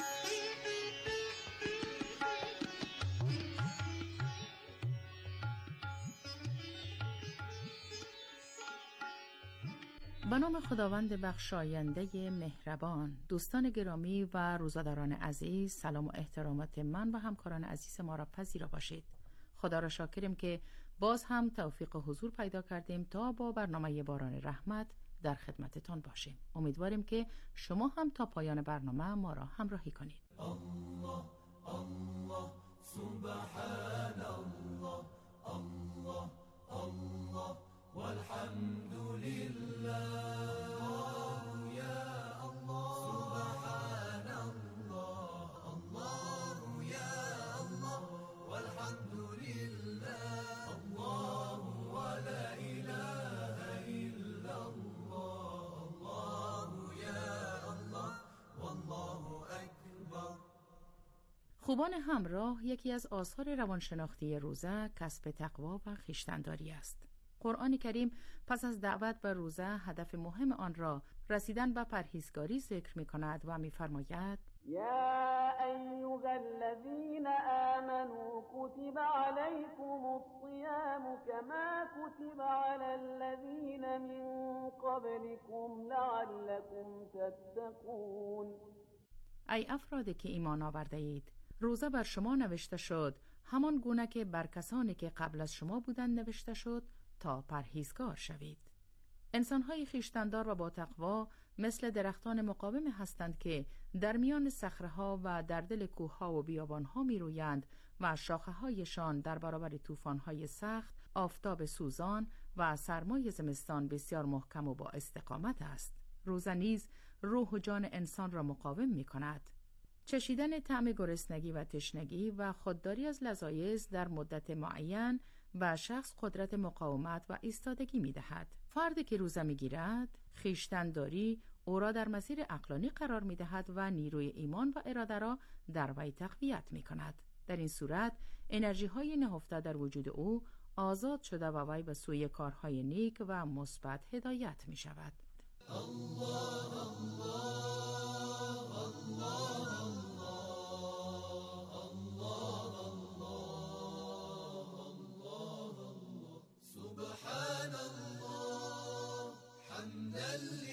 به نام خداوند بخشاینده مهربان. دوستان گرامی و روزاداران عزیز، سلام و احترامات من و همکاران عزیز ما را پذیرا باشید. خدا را شاکریم که باز هم توفیق حضور پیدا کردیم تا با برنامه باران رحمت در خدمتتان باشیم. امیدواریم که شما هم تا پایان برنامه ما را همراهی کنید. الله الله سبحان الله الله الله والحمد لله يا الله سبحان الله الله يا الله والحمد لله الله ولا إله إلا الله الله يا الله والله أكبر. خوبان همراه یکی از آثار روانشناختی روزه کسب تقوا و خویشتن‌داری است. قرآن کریم پس از دعوت به روزه هدف مهم آن را رسیدن به پرهیزگاری ذکر می کند و می فرماید یا ایها الذین آمنوا کتب علیکم الصیام کما کتب علی الذین من قبلکم لعلکم تتقون. ای افرادی که ایمان آورده اید، روزه بر شما نوشته شد همان گونه که بر کسانی که قبل از شما بودند نوشته شد تا پرهیزگار شوید. انسان‌های خویشتن‌دار و با تقوا مثل درختان مقاوم هستند که در میان صخره‌ها و در دل کوه‌ها و بیابان‌ها می‌رویند و شاخه‌هایشان در برابر طوفان‌های سخت آفتاب سوزان و سرمای زمستان بسیار محکم و با استقامت است. روزه نیز روح و جان انسان را مقاوم می کند. چشیدن طعم گرسنگی و تشنگی و خودداری از لذایذ در مدت معین و شخص قدرت مقاومت و ایستادگی می دهد. فردی که روزه می گیرد، خویشتن‌داری او را در مسیر عقلانی قرار می دهد و نیروی ایمان و اراده را در وی تقویت می کند. در این صورت انرژی های نهفته در وجود او آزاد شده و وی به سوی کارهای نیک و مثبت هدایت می شود. سبحان الله حمدا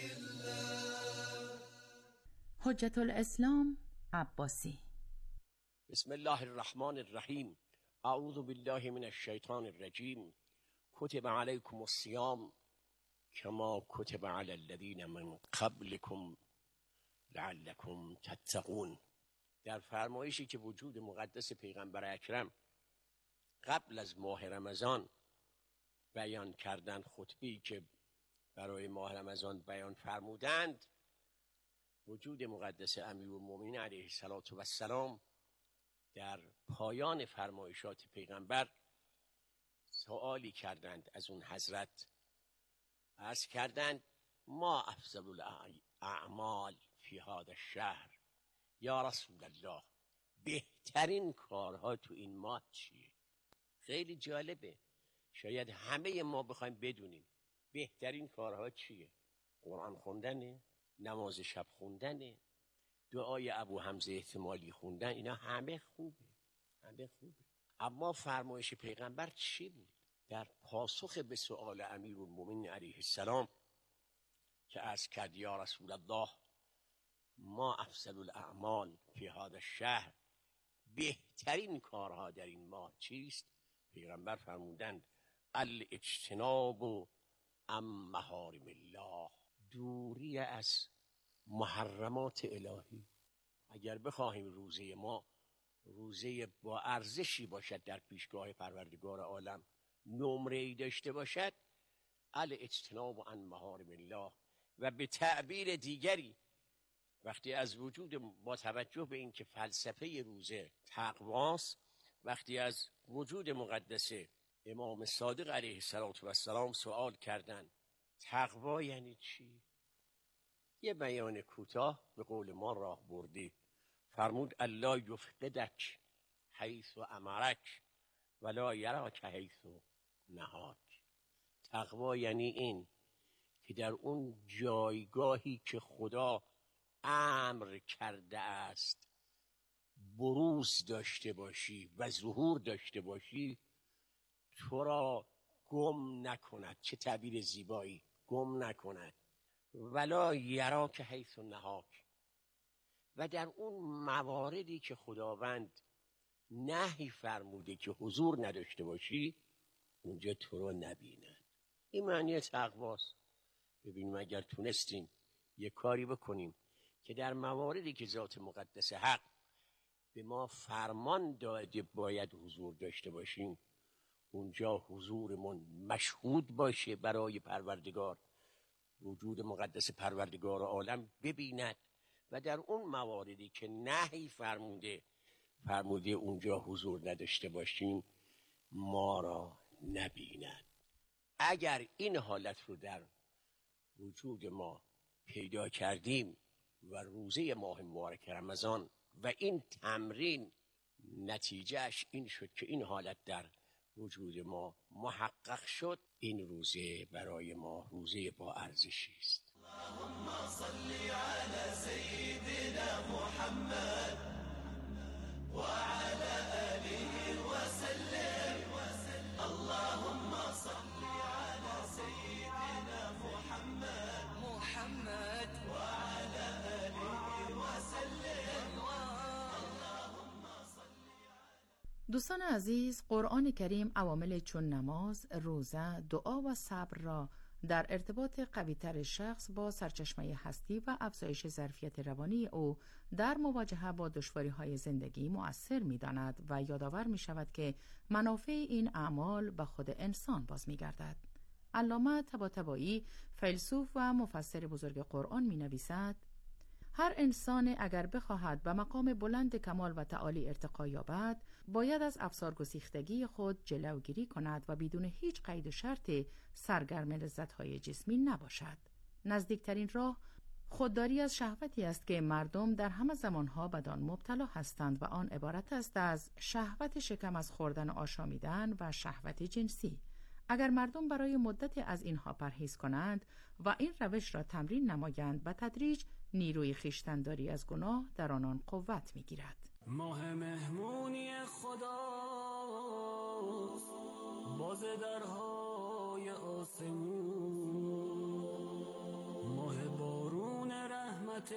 لله. حجت الاسلام عباسی. بسم الله الرحمن الرحیم. اعوذ بالله من الشیطان الرجیم. کتب علیکم الصیام کما کتب علی الذین من قبلکم لعلکم تتقون. در فرمایشی که وجود مقدس پیغمبر اکرم قبل از ماه رمضان بیان کردن، خطبه‌ای که برای ماه رمضان بیان فرمودند، وجود مقدس امیرالمومنین علیه السلام در پایان فرمایشات پیغمبر سوالی کردند از اون حضرت. عرض کردند ما افضل الاعمال فی هذا الشهر یا رسول الله، بهترین کارها تو این ماه چیه؟ خیلی جالبه، شاید همه ما بخوایم بدونیم بهترین کارها چیه. قرآن خوندنه، نماز شب خوندنه، دعای ابو حمزه احتمالی خوندن، اینا همه خوبه، همه خوبه. اما فرمایش پیغمبر چی بود؟ در پاسخ به سؤال امیرالمومنین علیه السلام که عرض کرد یا رسول الله ما افضل الاعمال فی هذا الشهر، بهترین کارها در این ماه چیست؟ پیغمبر فرمودند الاجتناب عن محارم الله، دوری از محرمات الهی. اگر بخواهیم روزه ما روزه با ارزشی باشد در پیشگاه پروردگار عالم، نمره‌ای داشته باشد، الاجتناب عن محارم الله. و به تعبیر دیگری وقتی از وجود، با توجه به اینکه فلسفه روزه تقواست، وقتی از وجود مقدس امام صادق علیه السلام سوال کردند تقوا یعنی چی؟ یه بیان کوتاه به قول ما راه بردی. فرمود الله یفقدک حیث امرک ولا یراک حیث نهاک. تقوا یعنی این که در اون جایگاهی که خدا امر کرده است بروز داشته باشی و ظهور داشته باشی، تو را گم نکند. چه تعبیر زیبایی، گم نکند. ولا یراک حیث نهاک. و در اون مواردی که خداوند نهی فرموده که حضور نداشته باشی، اونجا تو رو نبیند. این معنی تقواست. ببینیم اگر تونستیم یه کاری بکنیم که در مواردی که ذات مقدس حق به ما فرمان داده باید حضور داشته باشیم، اونجا حضورمون مشهود باشه برای پروردگار، وجود مقدس پروردگار عالم ببیند، و در اون مواردی که نهی فرموده اونجا حضور نداشته باشیم ما را نبیند. اگر این حالت رو در وجود ما پیدا کردیم و روزه ماه مبارک رمضان و این تمرین نتیجهش این شد که این حالت در وجود ما محقق شد، این روزه برای ما روزه با ارزشی است. اللهم صل على سيدنا محمد وعلى آله وسلم. اللهم صل على سيدنا محمد وعلى آله وسلم. دوستان عزیز، قرآن کریم عوامل چون نماز، روزه، دعا و صبر را در ارتباط قوی‌تر شخص با سرچشمه هستی و افزایش ظرفیت روانی او در مواجهه با دشواری‌های زندگی مؤثر می‌داند و یادآور می‌شود که منافع این اعمال به خود انسان باز می‌گردد. علامه طباطبایی فیلسوف و مفسر بزرگ قرآن می‌نویسد: هر انسان اگر بخواهد به مقام بلند کمال و تعالی ارتقا یابد، باید از افسار گسیختگی خود جلوگیری کند و بدون هیچ قید و شرطی سرگرم لذت‌های جسمی نباشد. نزدیکترین راه خودداری از شهوتی است که مردم در همه زمانها بدان مبتلا هستند و آن عبارت است از شهوت شکم از خوردن و آشامیدن و شهوت جنسی. اگر مردم برای مدتی از اینها پرهیز کنند و این روش را تمرین نمایند، به تدریج نیروی خویشتن‌داری از گناه در آنان قوت می‌گیرد. ماه مهمونی خداست، باز درهای آسمون، ماه بارون رحمت،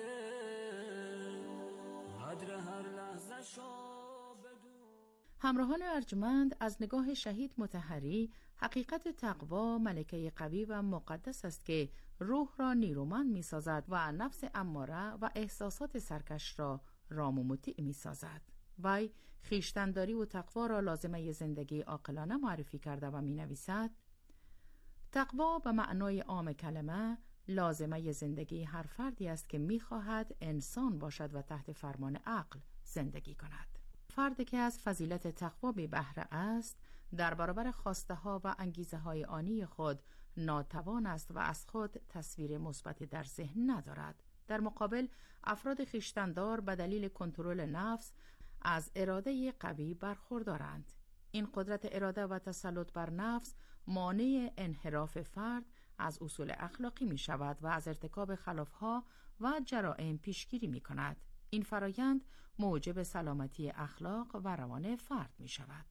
قدر هر لحظه شو. همراهان ارجمند، از نگاه شهید مطهری حقیقت تقوا ملکه قوی و مقدس است که روح را نیرومند می سازد و نفس اماره و احساسات سرکش را رام و مطیع می سازد. وی خویشتن‌داری و تقوا را لازمه زندگی عاقلانه معرفی کرده و می نویسد: تقوا به معنای عام کلمه لازمه زندگی هر فردی است که می خواهد انسان باشد و تحت فرمان عقل زندگی کند. فردی که از فضیلت تقوا بی بهره است، در برابر خواسته ها و انگیزه های آنی خود ناتوان است و از خود تصویر مثبت در ذهن ندارد. در مقابل افراد خویشتن‌دار به دلیل کنترل نفس از اراده قوی برخوردارند. این قدرت اراده و تسلط بر نفس مانع انحراف فرد از اصول اخلاقی می شود و از ارتکاب خلافها و جرائم پیشگیری می کند. این فرایند موجب سلامتی اخلاق و روان فرد می شود.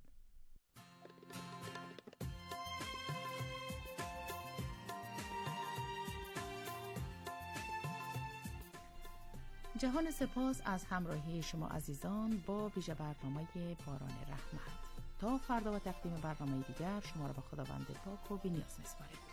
جهان سپاس از همراهی شما عزیزان با ویژه برنامه باران رحمت. تا فردا و تقدیم برنامه دیگر شما را به خداوند پاک و بی‌نیاز می‌سپاریم.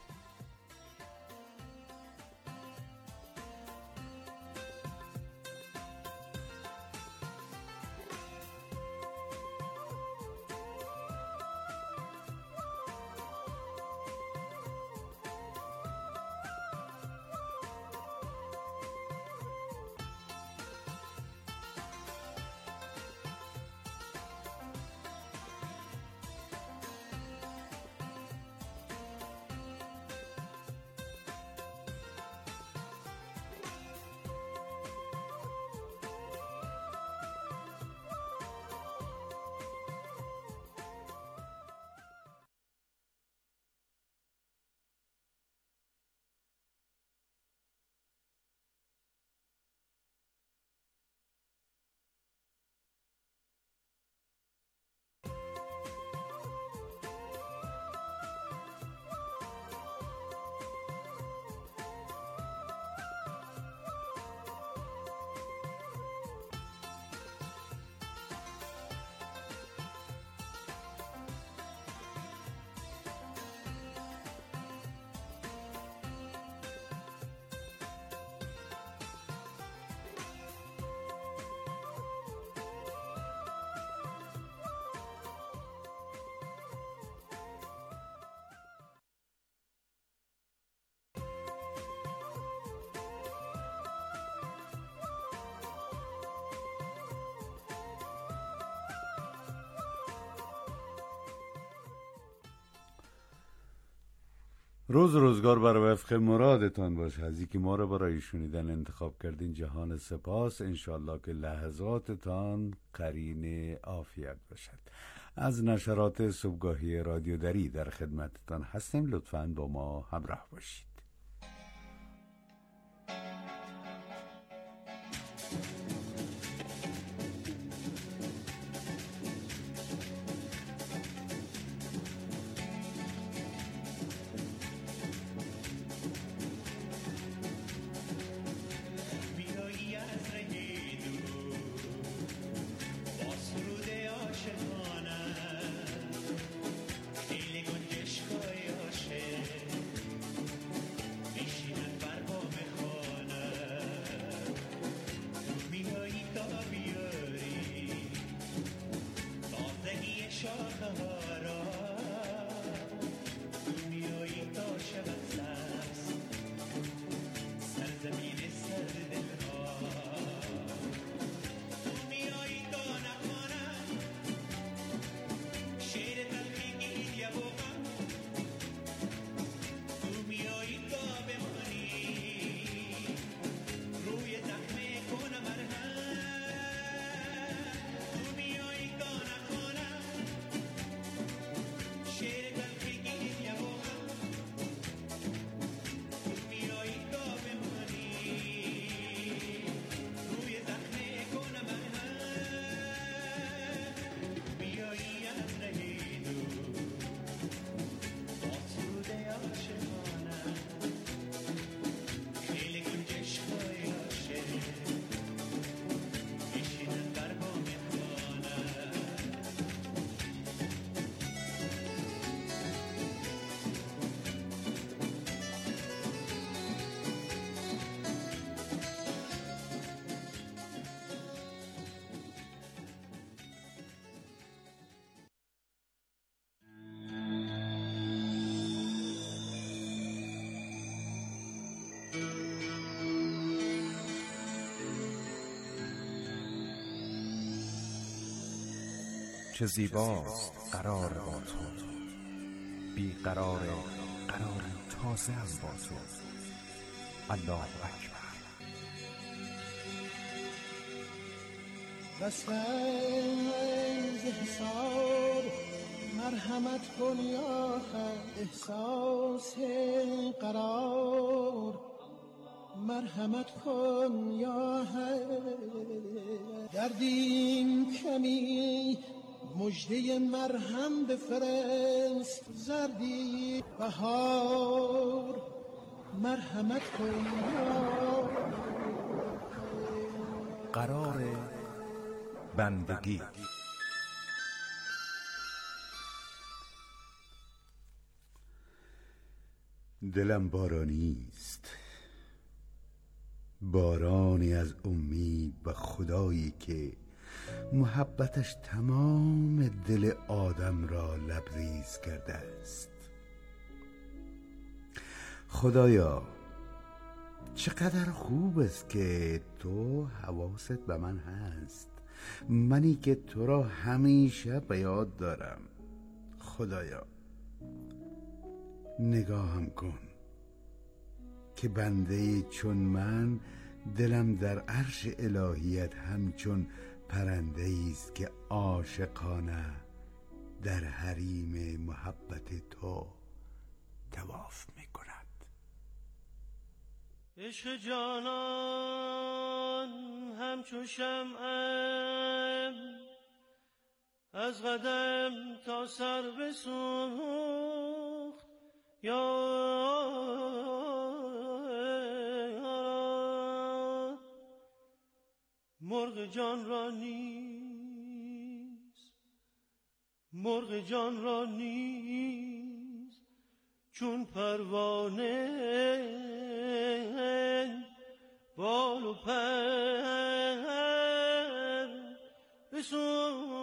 روز روزگار بر وفق مرادتان باشه. از اینکه ما را برای شنیدن انتخاب کردین جهان سپاس. انشالله که لحظاتتان قرین عافیت باشد. از نشرات صبحگاهی رادیو دری در خدمتتان هستیم. لطفاً با ما همراه باشید. چه زیباست قرار با تو، بی قرار تازه هم با تو. الله اکبر. بس از حساب مرحمت کن یا خیر، احساس قرار مرحمت کن یا خیر. دردیم کمی مژده مرهم بفرست، زردی بهار مرحمت کن یا قرار بندگی. دلم بارانی است، بارانی از امید و خدایی که محبتش تمام دل آدم را لبریز کرده است. خدایا چقدر خوب است که تو حواست به من هست، منی که تو را همیشه به یاد دارم. خدایا نگاهم کن که بنده چون من دلم در عرش الهیت همچون پرنده است که عاشقانه در حریم محبت تو طواف می کند. عشق جانان همچون شمعم از قدم تا سر بسوخت، یا مرغ جان را نیست، مرغ جان را نیست چون پروانه بال و پر بسوخت.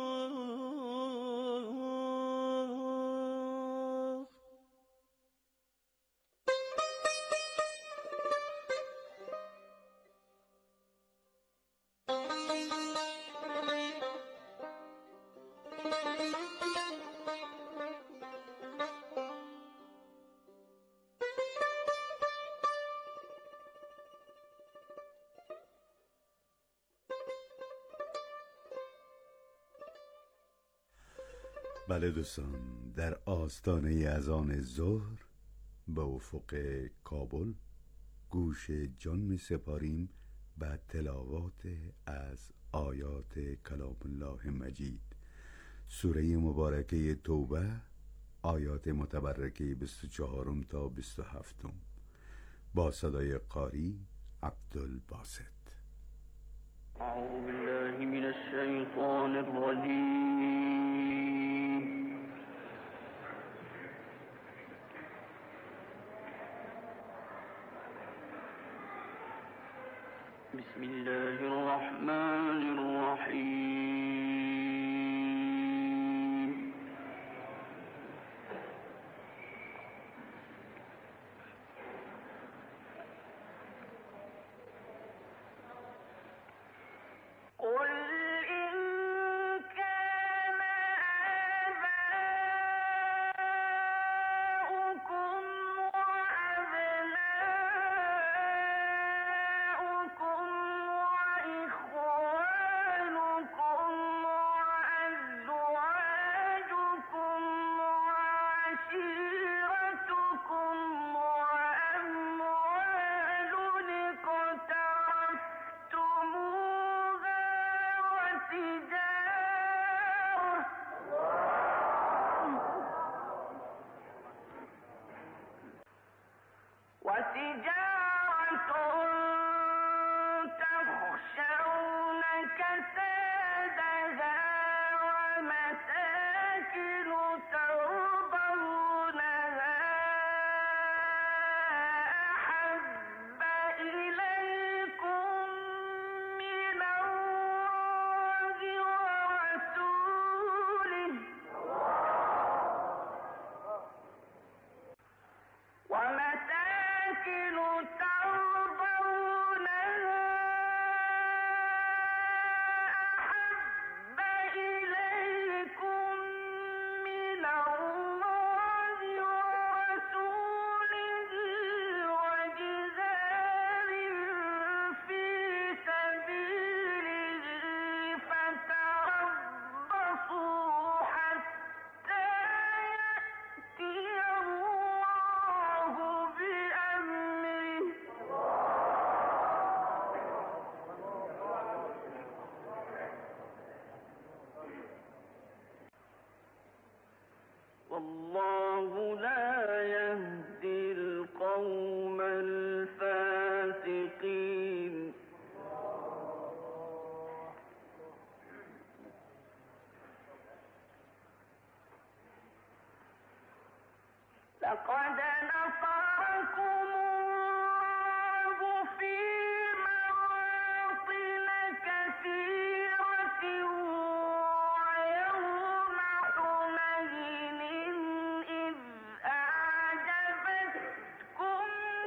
بله دوستان، در آستانه اذان ظهر به افق کابل گوش جان می سپاریم به تلاوات از آیات کلام الله مجید، سوره مبارکه توبه، آیات متبرکه 24 تا 27 با صدای قاری عبدالباسط. اعوذ بالله من الشیطان الرجیم. بسم الله الرحمن الرحیم. والله لا يهدي القوم الفاسقين. لقد نصركم الله في مواطن كثيرة ويوم حنين إذ أعجبتكم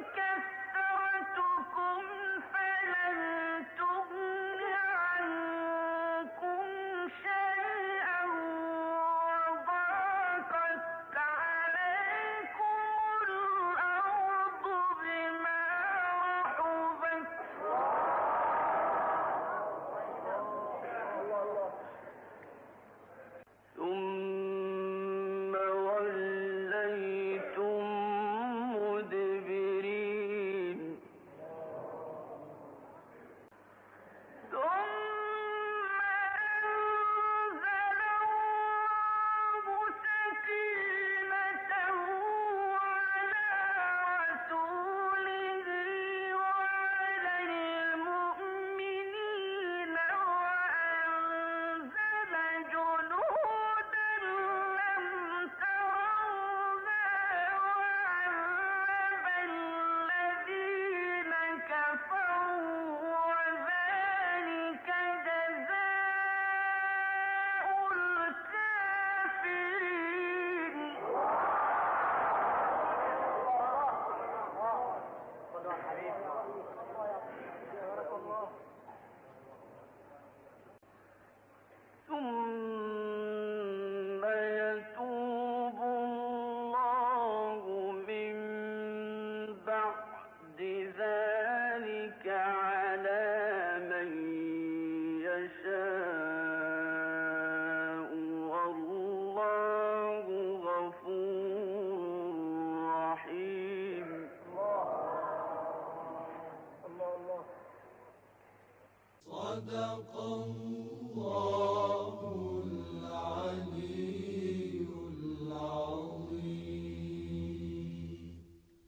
كثرتكم فلن تغن عنكم شيئا وضاقت عليكم الأرض بما رحبت ثم وليتم مدبرين. ثم أنزل الله سكينته على رسوله وعلى المؤمنين وأنزل جنودا لم تروها وعذب الذين كفروا وذلك جزاء الكافرين. ثم يتوب الله من بعد ذلك على من يشاء والله غفور رحيم. صدق الله العلي العظيم.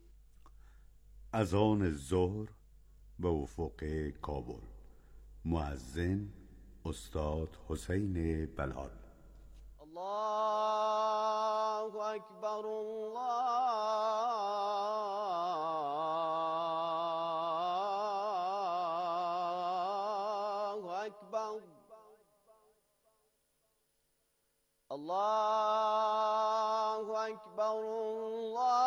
اذان ظهر به افق کابل. مؤذن استاد حسین بلال. الله أكبر الله أكبر الله أكبر الله